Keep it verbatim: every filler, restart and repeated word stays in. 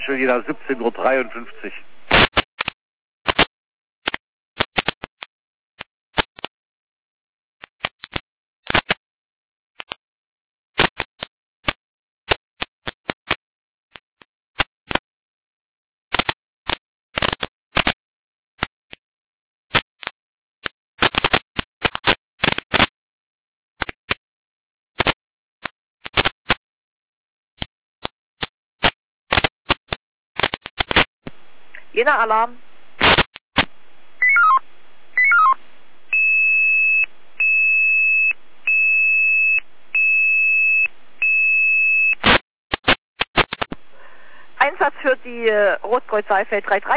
Dankeschön, jeder siebzehn Uhr dreiundfünfzig. Jena Alarm. Einsatz für die äh, Rotkreuz Saalfeld drei drei.